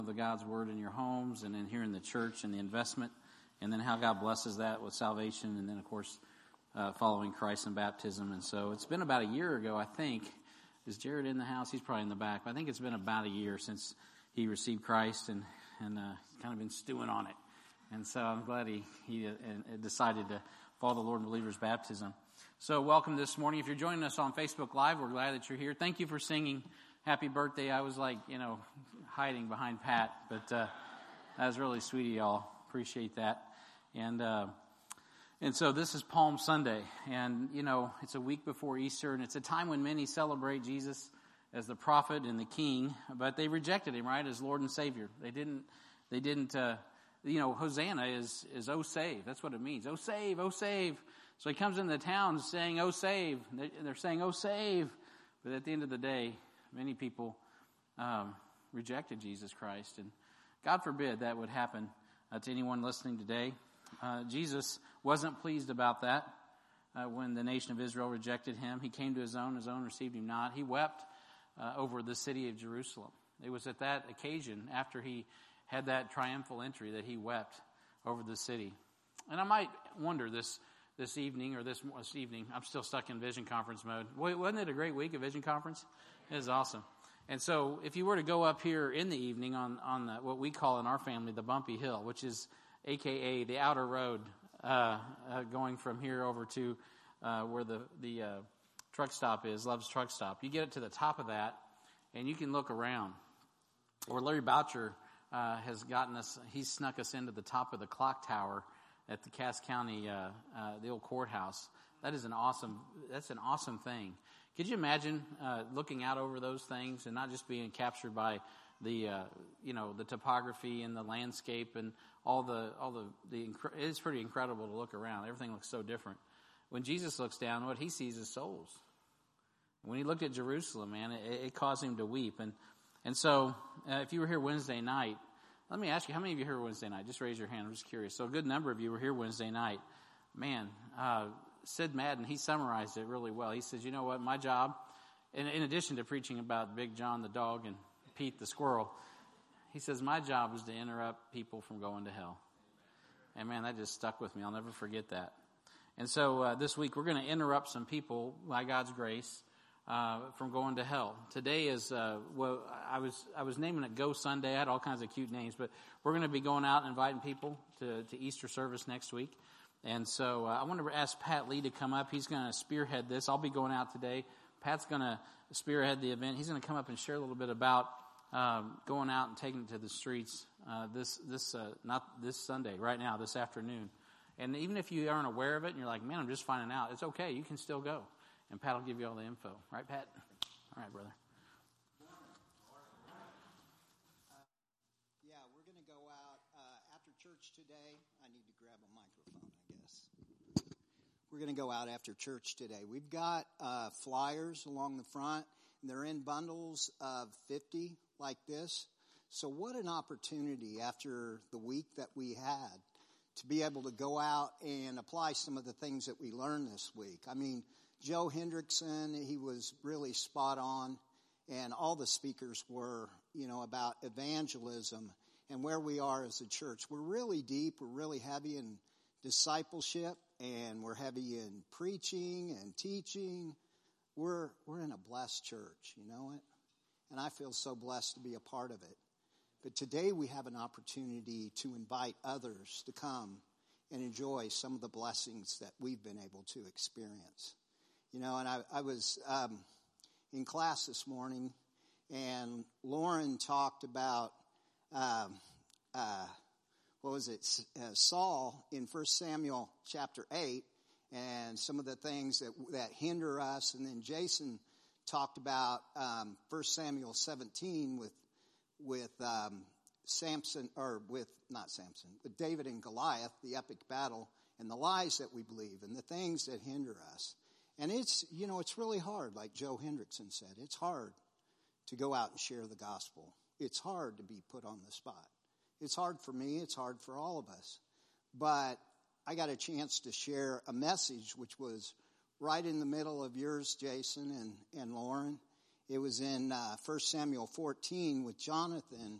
the God's Word in your homes and then here in the church and the investment, and then how God blesses that with salvation, and then, of course, following Christ in baptism. And so it's been about a year ago, I think. Is Jared in the house? He's probably in the back. But I think it's been about a year since he received Christ and kind of been stewing on it. And so I'm glad he decided to follow the Lord in believer's baptism. So welcome this morning. If you're joining us on Facebook Live, we're glad that you're here. Thank you for singing Happy Birthday. I was hiding behind Pat, but that was really sweet of y'all. Appreciate that. And so this is Palm Sunday, and it's a week before Easter, and it's a time when many celebrate Jesus as the prophet and the king, but they rejected him, right, as Lord and Savior. They didn't. Hosanna is "Oh save." That's what it means. Oh save, oh save. So he comes into the town saying, "Oh save." They're saying, "Oh save," but at the end of the day, many people rejected Jesus Christ, and God forbid that would happen to anyone listening today. Jesus wasn't pleased about that when the nation of Israel rejected him. He came to his own received him not. He wept over the city of Jerusalem. It was at that occasion, after he had that triumphal entry, that he wept over the city. And I might wonder this evening, I'm still stuck in Vision Conference mode. Wasn't it a great week of Vision Conference? It was awesome. And so if you were to go up here in the evening on what we call in our family the bumpy hill, which is AKA the outer road, going from here over to where the truck stop is, Love's Truck Stop. You get it to the top of that, and you can look around. Where Larry Boucher has gotten us, he's snuck us into the top of the clock tower at the Cass County, the old courthouse. That's an awesome thing. Could you imagine looking out over those things and not just being captured by the topography and the landscape and it's pretty incredible to look around. Everything looks so different. When Jesus looks down, what he sees is souls. When he looked at Jerusalem, man, it caused him to weep. And so, if you were here Wednesday night, let me ask you, how many of you were here Wednesday night? Just raise your hand. I'm just curious. So a good number of you were here Wednesday night. Man, Sid Madden, he summarized it really well. He says, you know what, my job, in addition to preaching about Big John the dog and Pete the squirrel, he says, my job is to interrupt people from going to hell. And man, that just stuck with me. I'll never forget that. And so this week we're going to interrupt some people, by God's grace, from going to hell. Today is, I was naming it Go Sunday. I had all kinds of cute names, but we're going to be going out and inviting people to Easter service next week. And so I want to ask Pat Lee to come up. He's going to spearhead this. I'll be going out today. Pat's going to spearhead the event. He's going to come up and share a little bit about going out and taking it to the streets not this Sunday, right now, this afternoon. And even if you aren't aware of it and you're like, man, I'm just finding out, it's okay. You can still go. And Pat will give you all the info. Right, Pat? All right, brother. Yeah, we're going to go out after church today. I need to grab a microphone, I guess. We're going to go out after church today. We've got flyers along the front, and they're in bundles of 50 like this. So what an opportunity after the week that we had to be able to go out and apply some of the things that we learned this week. I mean, Joe Hendrickson, he was really spot on, and all the speakers were, about evangelism and where we are as a church. We're really deep, we're really heavy in discipleship, and we're heavy in preaching and teaching. We're in a blessed church, you know it? And I feel so blessed to be a part of it. But today we have an opportunity to invite others to come and enjoy some of the blessings that we've been able to experience. And I was in class this morning, and Lauren talked about, Saul in 1 Samuel chapter 8, and some of the things that hinder us. And then Jason talked about 1 Samuel 17 with David and Goliath, the epic battle, and the lies that we believe and the things that hinder us. And it's really hard, like Joe Hendrickson said. It's hard to go out and share the gospel. It's hard to be put on the spot. It's hard for me. It's hard for all of us. But I got a chance to share a message which was right in the middle of yours, Jason and Lauren. It was in 1 Samuel 14 with Jonathan.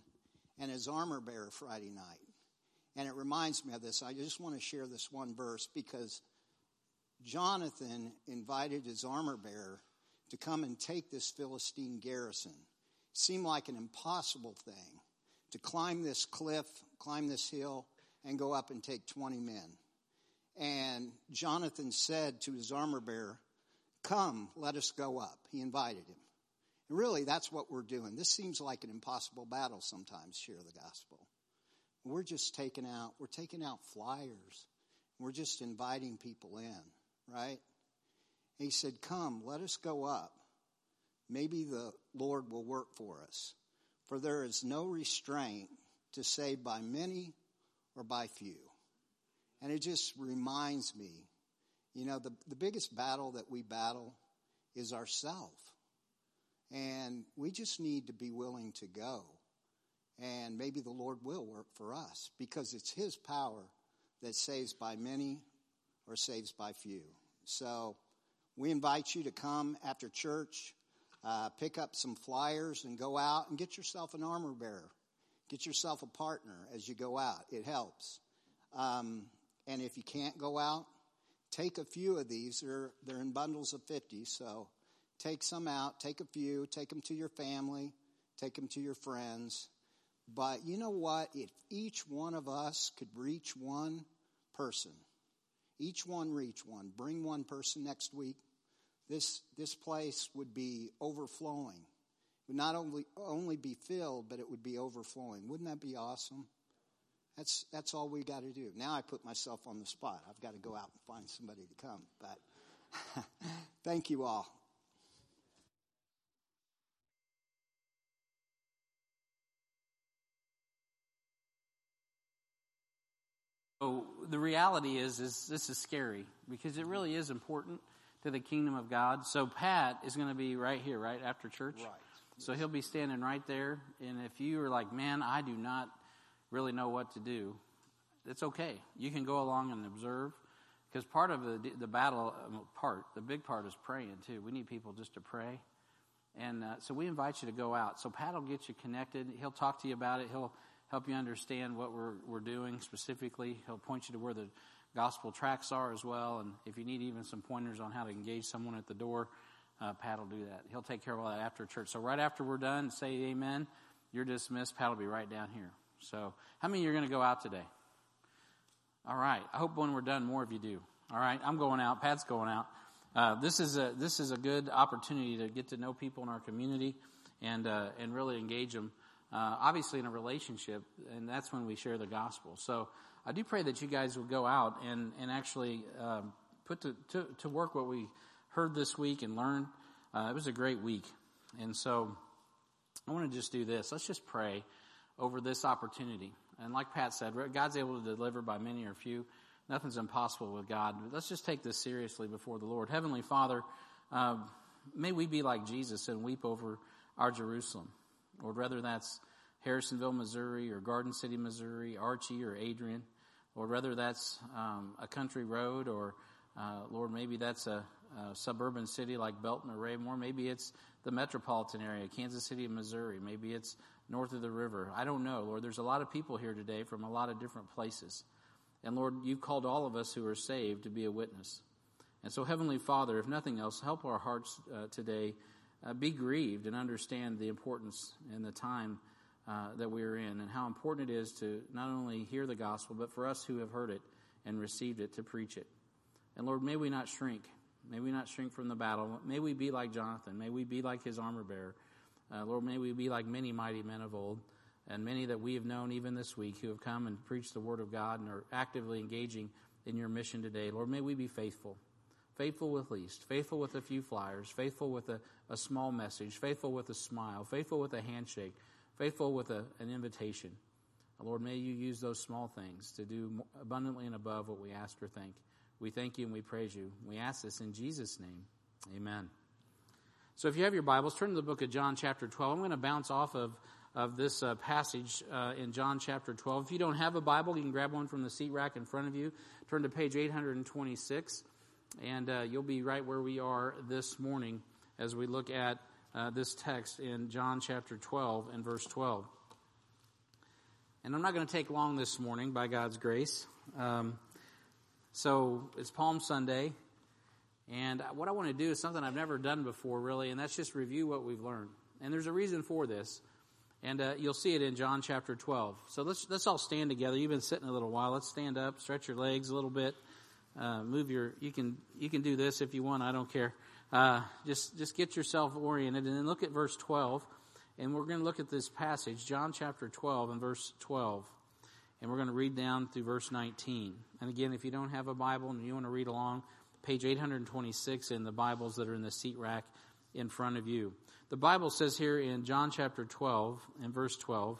and his armor bearer Friday night. And it reminds me of this. I just want to share this one verse because Jonathan invited his armor bearer to come and take this Philistine garrison. It seemed like an impossible thing to climb this cliff, climb this hill, and go up and take 20 men. And Jonathan said to his armor bearer, "Come, let us go up." He invited him. And really, that's what we're doing. This seems like an impossible battle sometimes, share the gospel. We're just taking out flyers. We're just inviting people in, right? And he said, "Come, let us go up. Maybe the Lord will work for us. For there is no restraint to save by many or by few." And it just reminds me, the biggest battle that we battle is ourself. And we just need to be willing to go. And maybe the Lord will work for us because it's his power that saves by many or saves by few. So we invite you to come after church, pick up some flyers and go out and get yourself an armor bearer. Get yourself a partner as you go out. It helps. And if you can't go out, take a few of these. They're in bundles of 50, so take some out, take a few, take them to your family, take them to your friends. But you know what? If each one of us could reach one person, each one reach one, bring one person next week, this place would be overflowing. It would not only be filled, but it would be overflowing. Wouldn't that be awesome? That's all we got to do. Now I put myself on the spot. I've got to go out and find somebody to come. But thank you all. So the reality is this is scary because it really is important to the kingdom of God. So Pat is going to be right here, right after church. Right. So he'll be standing right there. And if you are like, "Man, I do not really know what to do," it's okay. You can go along and observe because part of the battle, the big part is praying too. We need people just to pray. And so we invite you to go out. So Pat will get you connected. He'll talk to you about it. He'll help you understand what we're doing specifically. He'll point you to where the gospel tracts are as well. And if you need even some pointers on how to engage someone at the door, Pat will do that. He'll take care of all that after church. So right after we're done, say amen. You're dismissed. Pat will be right down here. So how many of you are going to go out today? All right. I hope when we're done, more of you do. All right. I'm going out. Pat's going out. This is a good opportunity to get to know people in our community and really engage them. Obviously in a relationship, and that's when we share the gospel. So I do pray that you guys will go out and actually put to work what we heard this week and learn. It was a great week. And so I want to just do this. Let's just pray over this opportunity. And like Pat said, God's able to deliver by many or few. Nothing's impossible with God. But let's just take this seriously before the Lord. Heavenly Father, may we be like Jesus and weep over our Jerusalem. Or whether that's Harrisonville, Missouri, or Garden City, Missouri, Archie or Adrian, or whether that's a country road, or Lord, maybe that's a suburban city like Belton or Raymore. Maybe it's the metropolitan area, Kansas City, Missouri. Maybe it's north of the river. I don't know, Lord. There's a lot of people here today from a lot of different places. And Lord, you've called all of us who are saved to be a witness. And so, Heavenly Father, if nothing else, help our hearts today be grieved and understand the importance and the time that we're in and how important it is to not only hear the gospel, but for us who have heard it and received it to preach it. And Lord, may we not shrink. May we not shrink from the battle. May we be like Jonathan. May we be like his armor bearer. Lord, may we be like many mighty men of old and many that we have known even this week who have come and preached the word of God and are actively engaging in your mission today. Lord, may we be faithful. Faithful with least, faithful with a few flyers, faithful with a small message, faithful with a smile, faithful with a handshake, faithful with an invitation. Lord, may you use those small things to do abundantly and above what we ask or think. We thank you and we praise you. We ask this in Jesus' name. Amen. So if you have your Bibles, turn to the book of John chapter 12. I'm going to bounce off of this passage in John chapter 12. If you don't have a Bible, you can grab one from the seat rack in front of you. Turn to page 826. And you'll be right where we are this morning as we look at this text in John chapter 12 and verse 12. And I'm not going to take long this morning, by God's grace. So it's Palm Sunday. And what I want to do is something I've never done before, really, and that's just review what we've learned. And there's a reason for this. And you'll see it in John chapter 12. So let's all stand together. You've been sitting a little while. Let's stand up, stretch your legs a little bit. You can do this if you want. I don't care. Just get yourself oriented. And then look at verse 12. And we're going to look at this passage, John chapter 12 and verse 12. And we're going to read down through verse 19. And again, if you don't have a Bible and you want to read along, page 826 in the Bibles that are in the seat rack in front of you. The Bible says here in John chapter 12 and verse 12,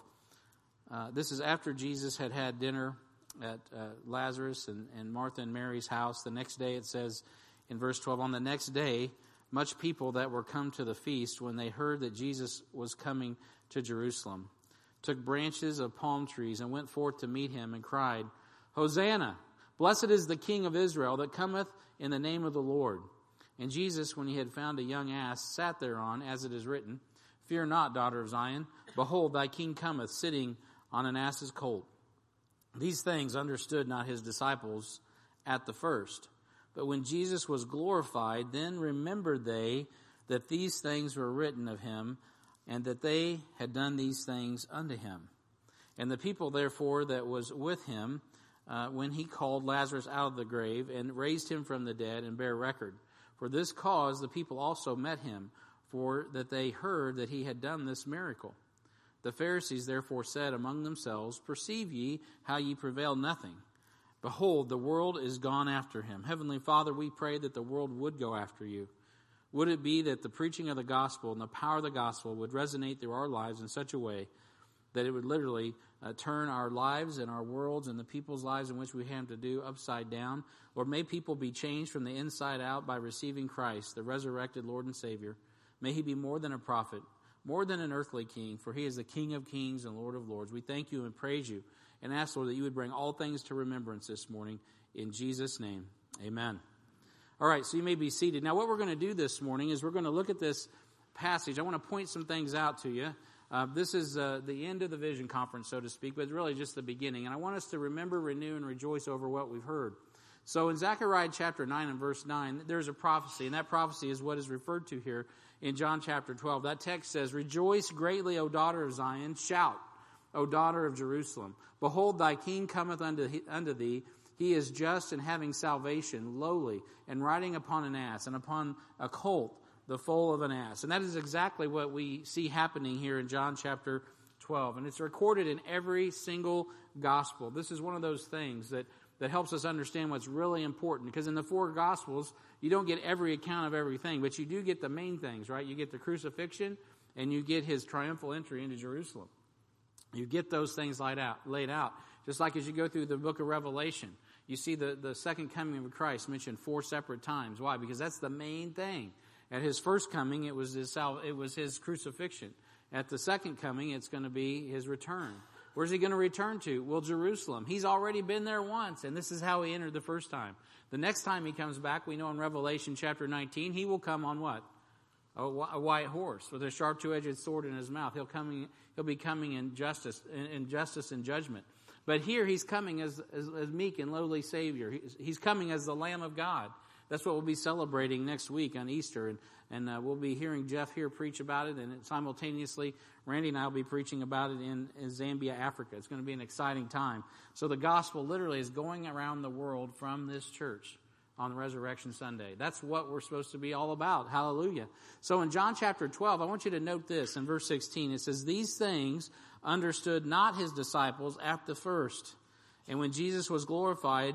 this is after Jesus had dinner at Lazarus and Martha and Mary's house. The next day it says in verse 12, on the next day, much people that were come to the feast, when they heard that Jesus was coming to Jerusalem, took branches of palm trees and went forth to meet him and cried, Hosanna! Blessed is the King of Israel that cometh in the name of the Lord. And Jesus, when he had found a young ass, sat thereon, as it is written, Fear not, daughter of Zion. Behold, thy king cometh, sitting on an ass's colt. These things understood not his disciples at the first. But when Jesus was glorified, then remembered they that these things were written of him, and that they had done these things unto him. And the people, therefore, that was with him, when he called Lazarus out of the grave, and raised him from the dead, and bare record. For this cause the people also met him, for that they heard that he had done this miracle. The Pharisees therefore said among themselves, Perceive ye how ye prevail nothing? Behold, the world is gone after him. Heavenly Father, we pray that the world would go after you. Would it be that the preaching of the gospel and the power of the gospel would resonate through our lives in such a way that it would literally turn our lives and our worlds and the people's lives in which we have to do upside down? Lord, may people be changed from the inside out by receiving Christ, the resurrected Lord and Savior. May he be more than a prophet, more than an earthly king, for he is the King of kings and Lord of lords. We thank you and praise you and ask, Lord, that you would bring all things to remembrance this morning. In Jesus' name, amen. All right, so you may be seated. Now, what we're going to do this morning is we're going to look at this passage. I want to point some things out to you. This is the end of the Vision Conference, so to speak, but it's really just the beginning. And I want us to remember, renew, and rejoice over what we've heard. So in Zechariah chapter 9 and verse 9, there's a prophecy, and that prophecy is what is referred to here in John chapter 12. That text says, Rejoice greatly, O daughter of Zion, shout, O daughter of Jerusalem. Behold, thy king cometh unto thee. He is just and having salvation, lowly, and riding upon an ass, and upon a colt, the foal of an ass. And that is exactly what we see happening here in John chapter 12. And it's recorded in every single gospel. This is one of those things that helps us understand what's really important. Because in the four gospels, you don't get every account of everything, but you do get the main things, right? You get the crucifixion, and you get his triumphal entry into Jerusalem. You get those things laid out. Just like as you go through the book of Revelation, you see the second coming of Christ mentioned 4 separate times. Why? Because that's the main thing. At his first coming, it was his crucifixion. At the second coming, it's going to be his return. Where's he going to return to? Well, Jerusalem. He's already been there once, and this is how he entered the first time. The next time he comes back, we know in Revelation chapter 19, he will come on what? A white horse with a sharp two-edged sword in his mouth. He'll be coming in justice and judgment. But here he's coming as meek and lowly Savior. He's coming as the Lamb of God. That's what we'll be celebrating next week on Easter. And we'll be hearing Jeff here preach about it. And simultaneously, Randy and I will be preaching about it in Zambia, Africa. It's going to be an exciting time. So the gospel literally is going around the world from this church on Resurrection Sunday. That's what we're supposed to be all about. Hallelujah. So in John chapter 12, I want you to note this in verse 16. It says, These things understood not his disciples at the first. And when Jesus was glorified,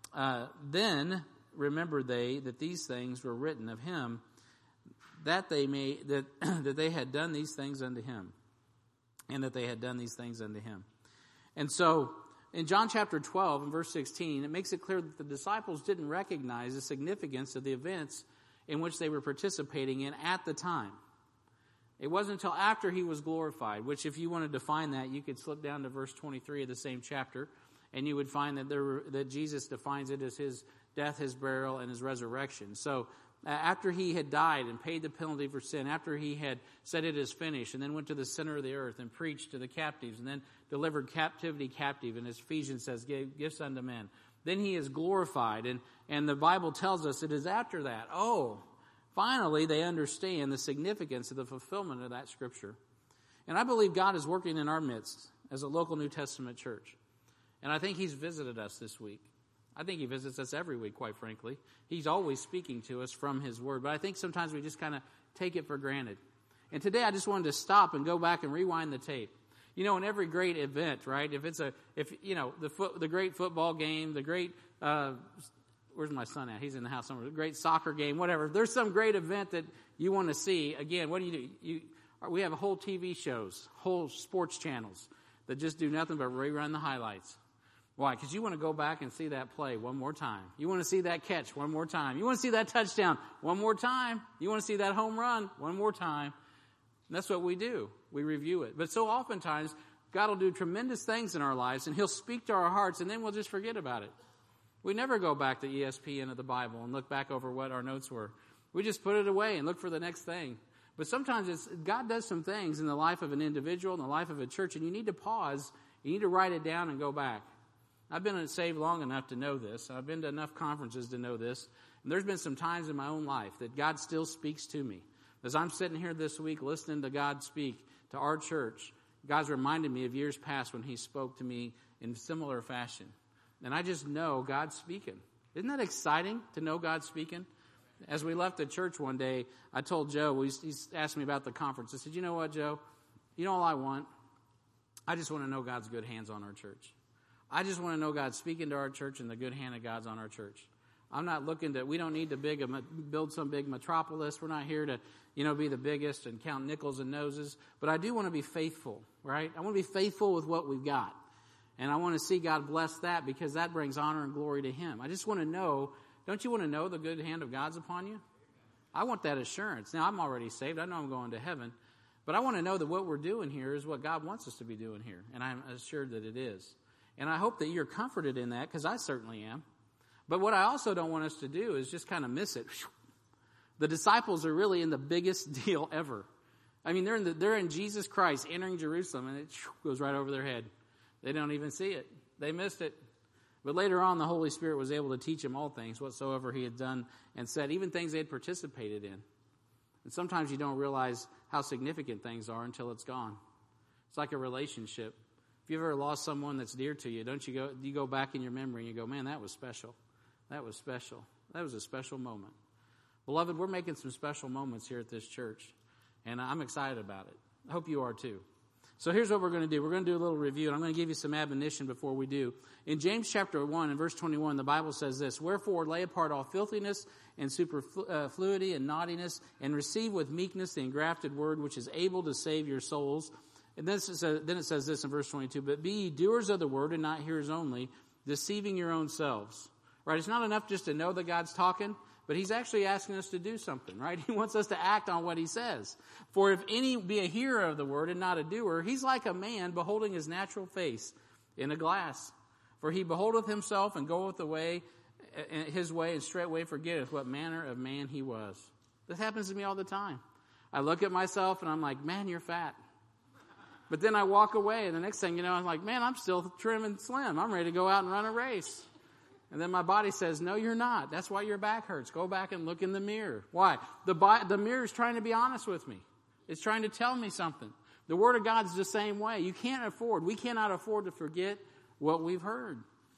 then remembered they that these things were written of him, that they had done these things unto him. And that they had done these things unto him. And so in John chapter 12 and verse 16, it makes it clear that the disciples didn't recognize the significance of the events in which they were participating in at the time. It wasn't until after he was glorified, which if you want to define that, you could slip down to verse 23 of the same chapter, and you would find that Jesus defines it as his death, his burial, and his resurrection. So after he had died and paid the penalty for sin, after he had said it is finished, and then went to the center of the earth and preached to the captives, and then delivered captivity captive, and as Ephesians says, gave gifts unto men. Then he is glorified, and the Bible tells us it is after that, finally they understand the significance of the fulfillment of that scripture. And I believe God is working in our midst as a local New Testament church. And I think he's visited us this week. I think he visits us every week, quite frankly. He's always speaking to us from his word. But I think sometimes we just kind of take it for granted. And today I just wanted to stop and go back and rewind the tape. You know, in every great event, right? The great football game, the great, where's my son at? He's in the house somewhere. The great soccer game, whatever. If there's some great event that you want to see, again, what do? We have whole TV shows, whole sports channels that just do nothing but rerun the highlights. Why? Because you want to go back and see that play one more time. You want to see that catch one more time. You want to see that touchdown one more time. You want to see that home run one more time. And that's what we do. We review it. But so oftentimes, God will do tremendous things in our lives, and he'll speak to our hearts, and then we'll just forget about it. We never go back to ESPN of the Bible and look back over what our notes were. We just put it away and look for the next thing. But sometimes God does some things in the life of an individual, in the life of a church, and you need to pause. You need to write it down and go back. I've been saved long enough to know this. I've been to enough conferences to know this. And there's been some times in my own life that God still speaks to me. As I'm sitting here this week listening to God speak to our church, God's reminded me of years past when he spoke to me in similar fashion. And I just know God's speaking. Isn't that exciting to know God's speaking? As we left the church one day, I told Joe, he asked me about the conference. I said, you know what, Joe? You know all I want? I just want to know God's good hands on our church. I just want to know God speaking to our church and the good hand of God's on our church. I'm not looking we don't need to build some big metropolis. We're not here to, be the biggest and count nickels and noses. But I do want to be faithful, right? I want to be faithful with what we've got. And I want to see God bless that because that brings honor and glory to him. I just want to know, don't you want to know the good hand of God's upon you? I want that assurance. Now, I'm already saved. I know I'm going to heaven. But I want to know that what we're doing here is what God wants us to be doing here. And I'm assured that it is. And I hope that you're comforted in that, because I certainly am. But what I also don't want us to do is just kind of miss it. The disciples are really in the biggest deal ever. I mean, they're in Jesus Christ entering Jerusalem, and it goes right over their head. They don't even see it. They missed it. But later on, the Holy Spirit was able to teach them all things, whatsoever he had done and said, even things they had participated in. And sometimes you don't realize how significant things are until it's gone. It's like a relationship. If you've ever lost someone that's dear to you, you go back in your memory and you go, man, that was special. That was special. That was a special moment. Beloved, we're making some special moments here at this church, and I'm excited about it. I hope you are too. So here's what we're going to do. We're going to do a little review, and I'm going to give you some admonition before we do. In James chapter 1 and verse 21, the Bible says this, wherefore lay apart all filthiness and superfluity and naughtiness, and receive with meekness the engrafted word, which is able to save your souls. And then it says this in verse 22, but be ye doers of the word and not hearers only, deceiving your own selves. Right? It's not enough just to know that God's talking, but he's actually asking us to do something, right? He wants us to act on what he says. For if any be a hearer of the word and not a doer, he's like a man beholding his natural face in a glass. For he beholdeth himself and goeth away his way, and straightway forgetteth what manner of man he was. This happens to me all the time. I look at myself and I'm like, man, you're fat. But then I walk away, and the next thing you know, I'm like, man, I'm still trim and slim. I'm ready to go out and run a race. And then my body says, no, you're not. That's why your back hurts. Go back and look in the mirror. Why? The mirror is trying to be honest with me. It's trying to tell me something. The Word of God is the same way. We cannot afford to forget what we've heard.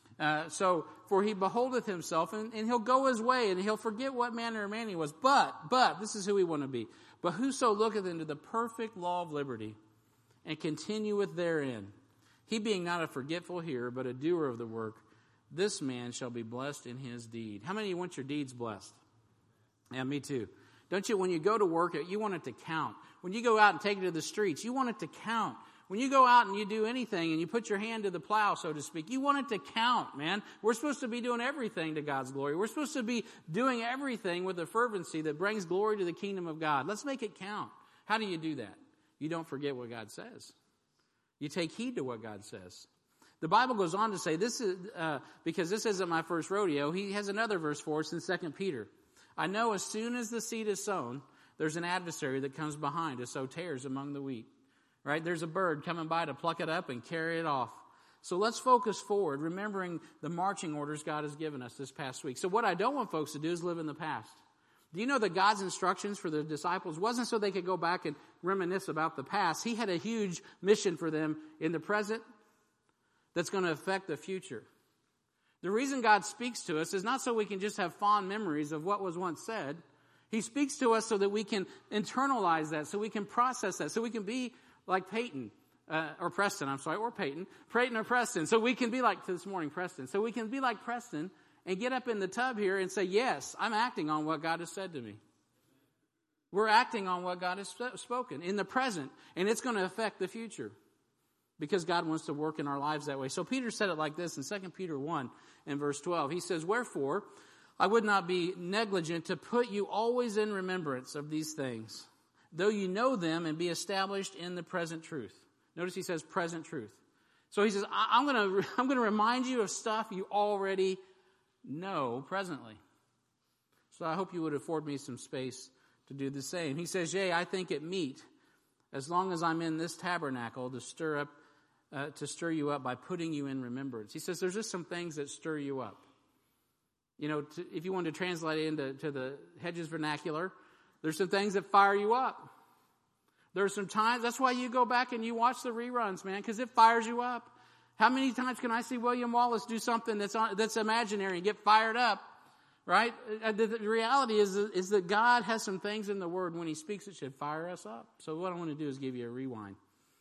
So, for he beholdeth himself, and he'll go his way, and he'll forget what manner of man he was. But, this is who we want to be. But whoso looketh into the perfect law of liberty, and continueth therein, he being not a forgetful hearer, but a doer of the work, this man shall be blessed in his deed. How many of you want your deeds blessed? Yeah, me too. Don't you, when you go to work, you want it to count. When you go out and take it to the streets, you want it to count. When you go out and you do anything and you put your hand to the plow, so to speak, you want it to count, man. We're supposed to be doing everything to God's glory. We're supposed to be doing everything with a fervency that brings glory to the kingdom of God. Let's make it count. How do you do that? You don't forget what God says. You take heed to what God says. The Bible goes on to say, this is because this isn't my first rodeo. He has another verse for us in 2 Peter. I know as soon as the seed is sown, there's an adversary that comes behind to sow tares among the wheat. Right? There's a bird coming by to pluck it up and carry it off. So let's focus forward, remembering the marching orders God has given us this past week. So what I don't want folks to do is live in the past. Do you know that God's instructions for the disciples wasn't so they could go back and reminisce about the past? He had a huge mission for them in the present that's going to affect the future. The reason God speaks to us is not so we can just have fond memories of what was once said. He speaks to us so that we can internalize that, so we can process that, so we can be like Peyton, or Preston, or Peyton or Preston. So we can be like, this morning, Preston. So we can be like Preston and get up in the tub here and say, yes, I'm acting on what God has said to me. We're acting on what God has spoken in the present, and it's going to affect the future because God wants to work in our lives that way. So Peter said it like this in 2 Peter 1 and verse 12. He says, wherefore, I would not be negligent to put you always in remembrance of these things, though you know them and be established in the present truth. Notice he says present truth. So he says, I'm going to remind you of stuff you already know presently. So I hope you would afford me some space to do the same. He says, yea, I think it meet, as long as I'm in this tabernacle, to stir you up by putting you in remembrance. He says there's just some things that stir you up. You know, if you want to translate it into the Hedges vernacular, there's some things that fire you up. There's some times, that's why you go back and you watch the reruns, man, because it fires you up. How many times can I see William Wallace do something that's imaginary and get fired up, right? The reality is that God has some things in the Word, when He speaks, it should fire us up. So what I want to do is give you a rewind.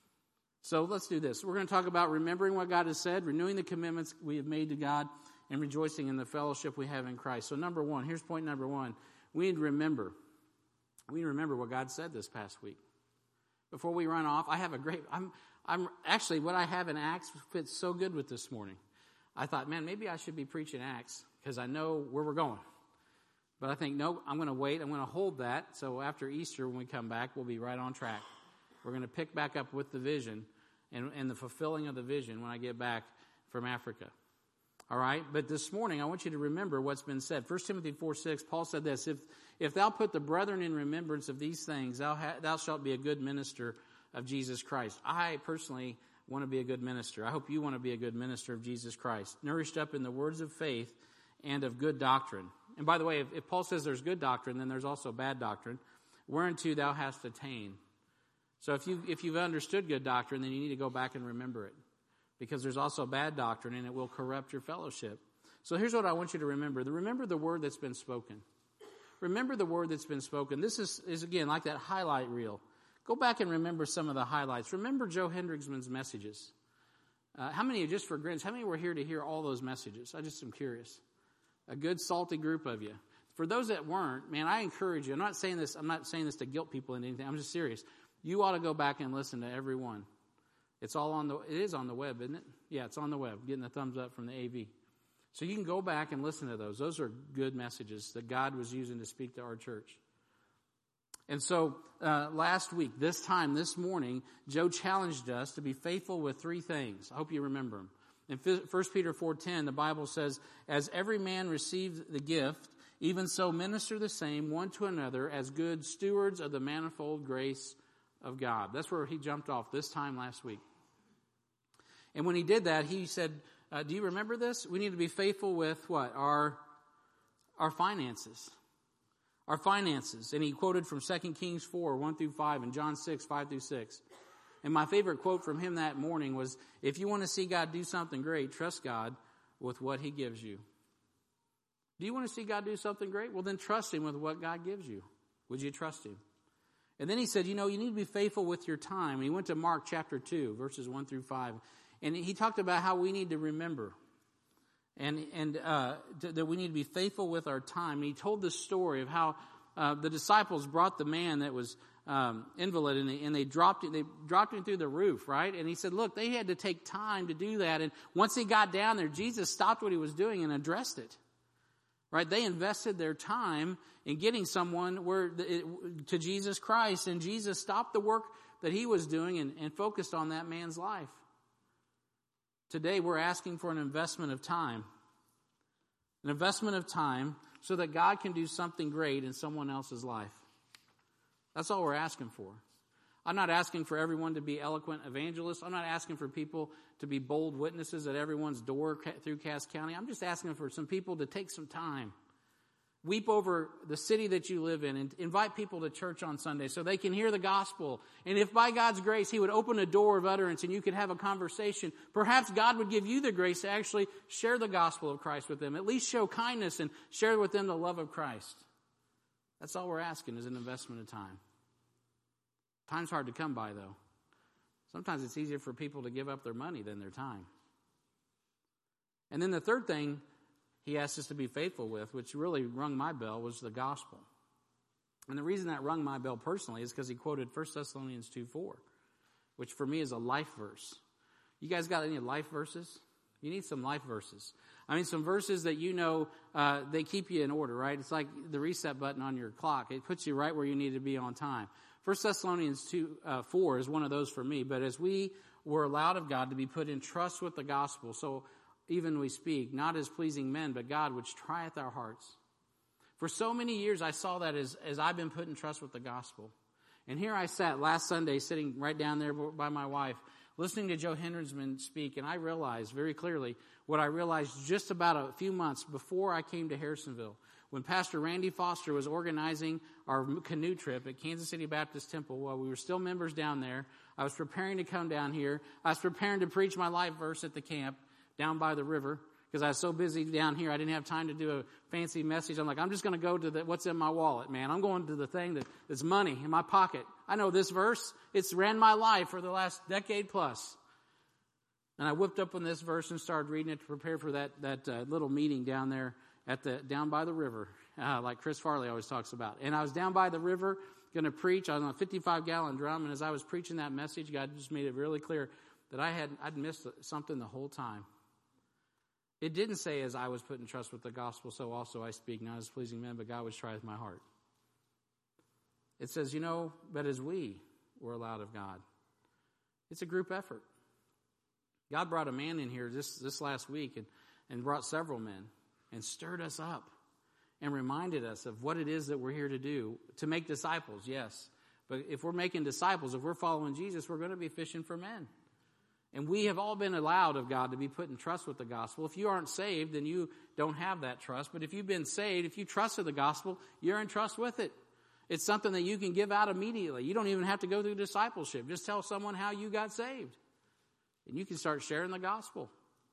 So let's do this. We're going to talk about remembering what God has said, renewing the commitments we have made to God, and rejoicing in the fellowship we have in Christ. So number one, here's point number one. We need to remember. We need to remember what God said this past week. Before we run off, I have a great, I'm actually, what I have in Acts fits so good with this morning. I thought, man, maybe I should be preaching Acts because I know where we're going. But I think, no, I'm going to wait. I'm going to hold that. So after Easter, when we come back, we'll be right on track. We're going to pick back up with the vision and the fulfilling of the vision when I get back from Africa. All right? But this morning, I want you to remember what's been said. 1 Timothy 4:6, Paul said this, If thou put the brethren in remembrance of these things, thou shalt be a good minister of Jesus Christ. I personally want to be a good minister. I hope you want to be a good minister of Jesus Christ, nourished up in the words of faith and of good doctrine. And by the way, if Paul says there's good doctrine, then there's also bad doctrine, whereunto thou hast attained. So if you've understood good doctrine, then you need to go back and remember it, because there's also bad doctrine, and it will corrupt your fellowship. So here's what I want you to remember. Remember the word that's been spoken. Remember the word that's been spoken. This is again, like that highlight reel. Go back and remember some of the highlights. Remember Joe Hendricksman's messages. How many, just for grins, how many were here to hear all those messages? I just am curious. A good, salty group of you. For those that weren't, man, I encourage you. I'm not saying this to guilt people into anything. I'm just serious. You ought to go back and listen to every one. It is on the web, isn't it? Yeah, it's on the web. Getting a thumbs up from the AV. So you can go back and listen to those. Those are good messages that God was using to speak to our church. And so last week, this morning, Joe challenged us to be faithful with three things. I hope you remember them. In 1 Peter 4:10, the Bible says, as every man received the gift, even so minister the same one to another as good stewards of the manifold grace of God. That's where he jumped off this time last week. And when he did that, he said, do you remember this? We need to be faithful with what? Our finances. Our finances. And he quoted from 2 Kings 4, 1 through 5, and John 6, 5 through 6. And my favorite quote from him that morning was, if you want to see God do something great, trust God with what he gives you. Do you want to see God do something great? Well, then trust him with what God gives you. Would you trust him? And then he said, you need to be faithful with your time. And he went to Mark chapter 2, verses 1 through 5. And he talked about how we need to remember and that we need to be faithful with our time. And he told this story of how the disciples brought the man that was invalid, and they dropped him through the roof, right? And he said, look, they had to take time to do that. And once he got down there, Jesus stopped what he was doing and addressed it, right? They invested their time in getting someone to Jesus Christ, and Jesus stopped the work that he was doing and focused on that man's life. Today, we're asking for an investment of time. An investment of time so that God can do something great in someone else's life. That's all we're asking for. I'm not asking for everyone to be eloquent evangelists. I'm not asking for people to be bold witnesses at everyone's door through Cass County. I'm just asking for some people to take some time. Weep over the city that you live in and invite people to church on Sunday so they can hear the gospel. And if by God's grace He would open a door of utterance and you could have a conversation, perhaps God would give you the grace to actually share the gospel of Christ with them. At least show kindness and share with them the love of Christ. That's all we're asking is an investment of time. Time's hard to come by, though. Sometimes it's easier for people to give up their money than their time. And then the third thing He asked us to be faithful with, which really rung my bell, was the gospel. And the reason that rung my bell personally is because He quoted 1 Thessalonians 2:4, which for me is a life verse. You guys got any life verses? You need some life verses. I mean, some verses that you know, they keep you in order, right? It's like the reset button on your clock. It puts you right where you need to be on time. 1 Thessalonians 2:4 is one of those for me. But as we were allowed of God to be put in trust with the gospel, so even we speak, not as pleasing men, but God which trieth our hearts. For so many years I saw that as I've been put in trust with the gospel. And here I sat last Sunday sitting right down there by my wife, listening to Joe Hendricksman speak, and I realized very clearly what I realized just about a few months before I came to Harrisonville. When Pastor Randy Foster was organizing our canoe trip at Kansas City Baptist Temple, while we were still members down there, I was preparing to come down here. I was preparing to preach my life verse at the camp down by the river because I was so busy down here I didn't have time to do a fancy message. I'm like, I'm just going to go to what's in my wallet, man. I'm going to the thing that's money in my pocket. I know this verse. It's ran my life for the last decade plus. And I whipped up on this verse and started reading it to prepare for that little meeting down there down by the river, like Chris Farley always talks about. And I was down by the river going to preach. I was on a 55-gallon drum, and as I was preaching that message, God just made it really clear that I'd missed something the whole time. It didn't say, as I was put in trust with the gospel, so also I speak, not as pleasing men, but God which trieth my heart. It says, but as we were allowed of God. It's a group effort. God brought a man in here this last week and brought several men and stirred us up and reminded us of what it is that we're here to do, to make disciples, yes. But if we're making disciples, if we're following Jesus, we're going to be fishing for men. And we have all been allowed of God to be put in trust with the gospel. If you aren't saved, then you don't have that trust. But if you've been saved, if you trusted the gospel, you're in trust with it. It's something that you can give out immediately. You don't even have to go through discipleship. Just tell someone how you got saved. And you can start sharing the gospel.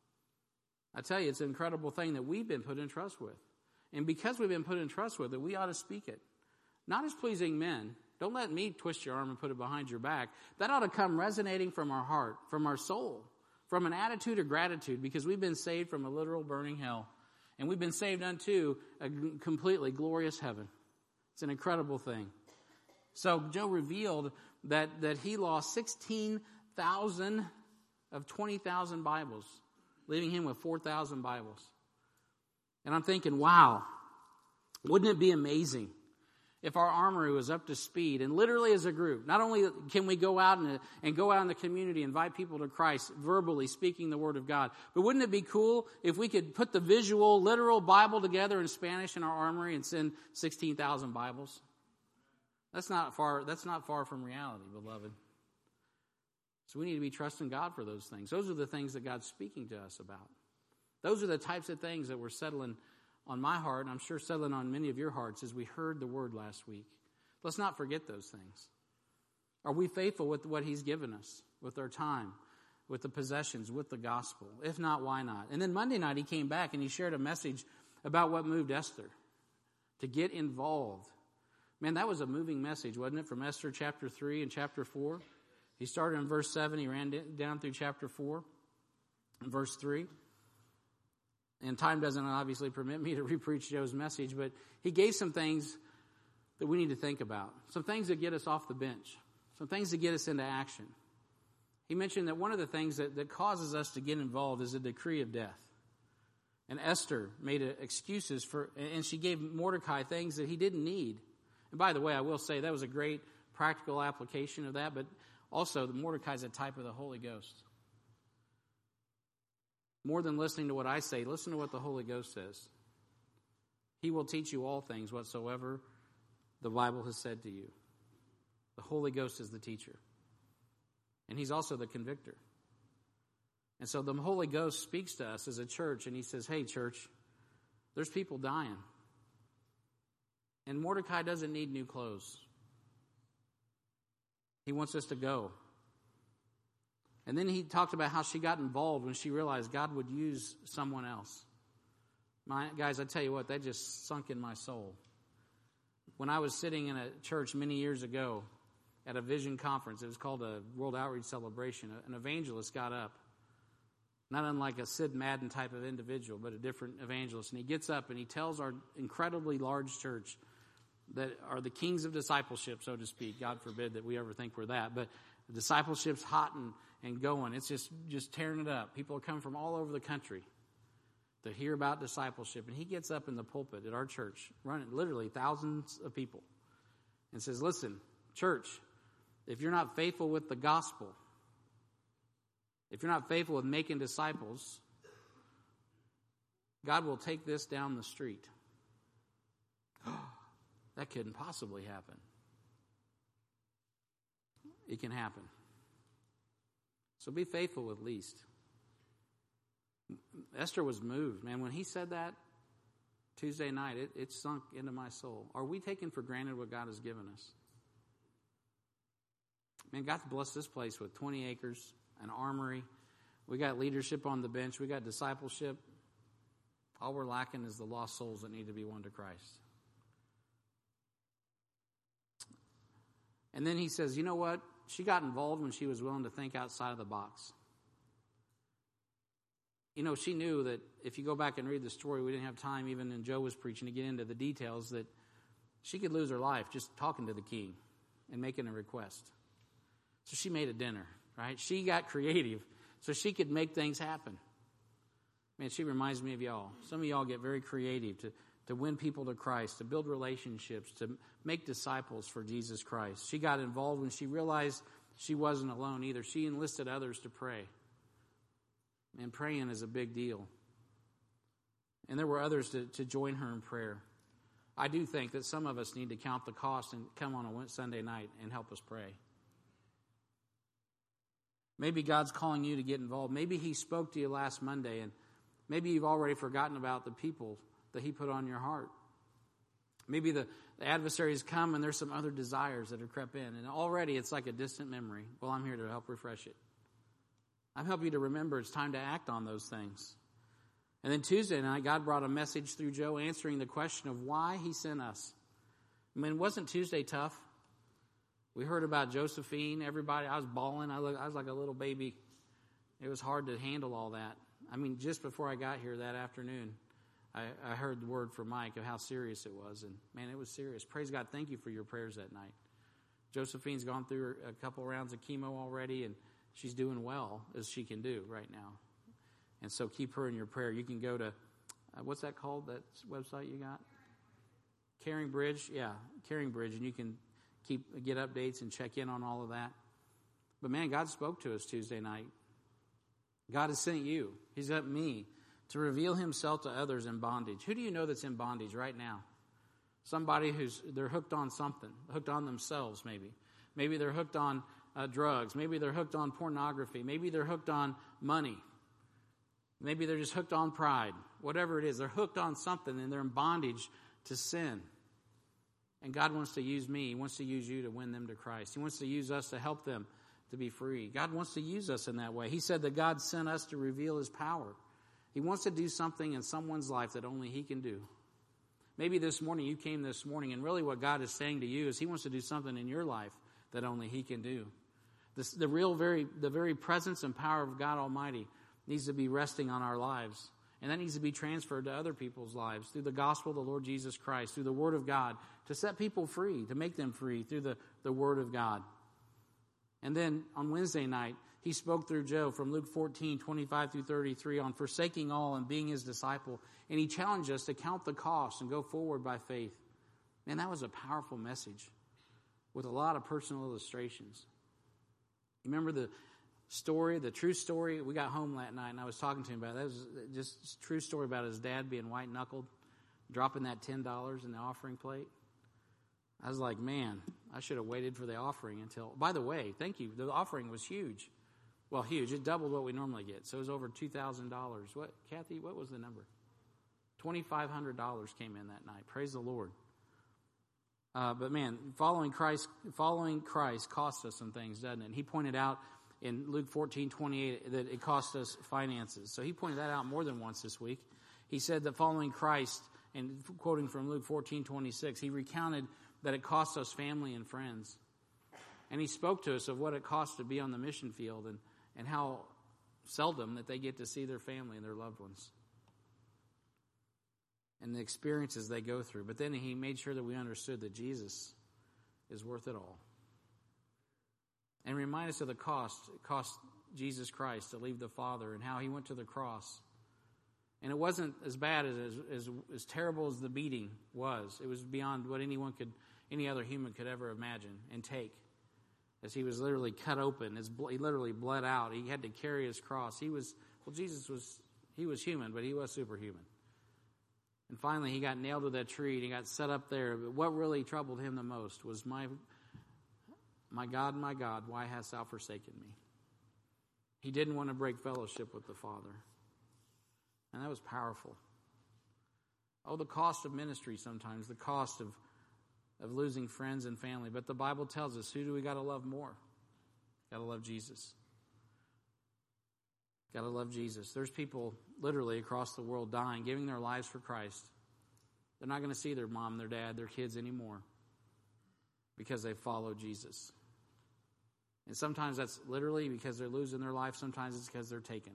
I tell you, it's an incredible thing that we've been put in trust with. And because we've been put in trust with it, we ought to speak it. Not as pleasing men. Don't let me twist your arm and put it behind your back. That ought to come resonating from our heart, from our soul, from an attitude of gratitude, because we've been saved from a literal burning hell. And we've been saved unto a completely glorious heaven. It's an incredible thing. So Joe revealed that he lost 16,000 of 20,000 Bibles, leaving him with 4,000 Bibles. And I'm thinking, wow, wouldn't it be amazing if our armory was up to speed and literally as a group? Not only can we go out and go out in the community, invite people to Christ, verbally speaking the Word of God, but wouldn't it be cool if we could put the visual, literal Bible together in Spanish in our armory and send 16,000 Bibles? That's not far from reality, beloved. So we need to be trusting God for those things. Those are the things that God's speaking to us about. Those are the types of things that were settling on my heart, and I'm sure settling on many of your hearts as we heard the word last week. Let's not forget those things. Are we faithful with what He's given us, with our time, with the possessions, with the gospel? If not, why not? And then Monday night he came back and he shared a message about what moved Esther to get involved. Man, that was a moving message, wasn't it, from Esther chapter 3 and chapter 4? He started in verse 7. He ran down through chapter 4 and verse 3. And time doesn't obviously permit me to repreach Joe's message, but he gave some things that we need to think about. Some things that get us off the bench. Some things that get us into action. He mentioned that one of the things that causes us to get involved is a decree of death. And Esther made excuses and she gave Mordecai things that he didn't need. And by the way, I will say that was a great practical application of that, but also, Mordecai is a type of the Holy Ghost. More than listening to what I say, listen to what the Holy Ghost says. He will teach you all things whatsoever the Bible has said to you. The Holy Ghost is the teacher. And he's also the convictor. And so the Holy Ghost speaks to us as a church, and he says, hey, church, there's people dying. And Mordecai doesn't need new clothes. He wants us to go. And then he talked about how she got involved when she realized God would use someone else. Guys, I tell you what, that just sunk in my soul. When I was sitting in a church many years ago at a vision conference, it was called a World Outreach Celebration, an evangelist got up, not unlike a Sid Madden type of individual, but a different evangelist. And he gets up and he tells our incredibly large church that are the kings of discipleship, so to speak. God forbid that we ever think we're that. But the discipleship's hot and going. It's just tearing it up. People are coming from all over the country to hear about discipleship. And he gets up in the pulpit at our church, running literally thousands of people, and says, listen, church, if you're not faithful with the gospel, if you're not faithful with making disciples, God will take this down the street. That couldn't possibly happen. It can happen. So be faithful at least. Esther was moved. Man, when he said that Tuesday night, it sunk into my soul. Are we taking for granted what God has given us? Man, God's blessed this place with 20 acres, an armory. We got leadership on the bench. We got discipleship. All we're lacking is the lost souls that need to be won to Christ. And then he says, you know what? She got involved when she was willing to think outside of the box. You know, she knew that if you go back and read the story, we didn't have time, even when Joe was preaching, to get into the details, that she could lose her life just talking to the king and making a request. So she made a dinner, right? She got creative so she could make things happen. Man, she reminds me of y'all. Some of y'all get very creative to win people to Christ, to build relationships, to make disciples for Jesus Christ. She got involved when she realized she wasn't alone either. She enlisted others to pray. And praying is a big deal. And there were others to join her in prayer. I do think that some of us need to count the cost and come on a Sunday night and help us pray. Maybe God's calling you to get involved. Maybe he spoke to you last Monday, and maybe you've already forgotten about the people that he put on your heart. Maybe the adversaries come and there's some other desires that have crept in, and already it's like a distant memory. Well, I'm here to help refresh it. I'm helping you to remember it's time to act on those things. And then Tuesday night, God brought a message through Joe answering the question of why he sent us. I mean, wasn't Tuesday tough? We heard about Josephine, everybody. I was bawling. I was like a little baby. It was hard to handle all that. I mean, just before I got here that afternoon, I heard the word from Mike of how serious it was. And, man, it was serious. Praise God. Thank you for your prayers that night. Josephine's gone through a couple rounds of chemo already, and she's doing well as she can do right now. And so keep her in your prayer. You can go to, what's that called, that website you got? Caring Bridge. Yeah, Caring Bridge. And you can get updates and check in on all of that. But, man, God spoke to us Tuesday night. God has sent you. He's sent me to reveal himself to others in bondage. Who do you know that's in bondage right now? Somebody they're hooked on something, hooked on themselves maybe. Maybe they're hooked on drugs. Maybe they're hooked on pornography. Maybe they're hooked on money. Maybe they're just hooked on pride. Whatever it is, they're hooked on something and they're in bondage to sin. And God wants to use me. He wants to use you to win them to Christ. He wants to use us to help them to be free. God wants to use us in that way. He said that God sent us to reveal his power. He wants to do something in someone's life that only he can do. Maybe this morning you came this morning, and really what God is saying to you is he wants to do something in your life that only he can do. The very presence and power of God Almighty needs to be resting on our lives. And that needs to be transferred to other people's lives through the gospel of the Lord Jesus Christ, through the Word of God, to set people free, to make them free through the Word of God. And then on Wednesday night, he spoke through Joe from Luke 14, 25 through 33 on forsaking all and being his disciple. And he challenged us to count the cost and go forward by faith. Man, that was a powerful message with a lot of personal illustrations. You remember the story, the true story? We got home that night and I was talking to him about it. That was just a true story about his dad being white-knuckled. dropping that $10 in the offering plate. I was like, man, I should have waited for the offering until, by the way, thank you. The offering was huge. Well, huge. It doubled what we normally get. So it was over $2,000. What, Kathy, what was the number? $2,500 came in that night. Praise the Lord. But man, following Christ costs us some things, doesn't it? And he pointed out in Luke 14:28 that it cost us finances. So he pointed that out more than once this week. He said that following Christ, and quoting from Luke 14:26, he recounted that it costs us family and friends. And he spoke to us of what it costs to be on the mission field and how seldom that they get to see their family and their loved ones. And the experiences they go through. But then he made sure that we understood that Jesus is worth it all. And remind us of the cost. It cost Jesus Christ to leave the Father and how he went to the cross. And it wasn't as bad as terrible as the beating was. It was beyond what any other human could ever imagine and take. As he was literally cut open, he literally bled out. He had to carry his cross. Jesus was human, but he was superhuman. And finally, he got nailed to that tree and he got set up there. But what really troubled him the most was, my God, why hast thou forsaken me? He didn't want to break fellowship with the Father. And that was powerful. Oh, the cost of ministry sometimes, the cost of losing friends and family. But the Bible tells us, who do we got to love more? Got to love Jesus. Got to love Jesus. There's people literally across the world dying, giving their lives for Christ. They're not going to see their mom, their dad, their kids anymore because they follow Jesus. And sometimes that's literally because they're losing their life. Sometimes it's because they're taken.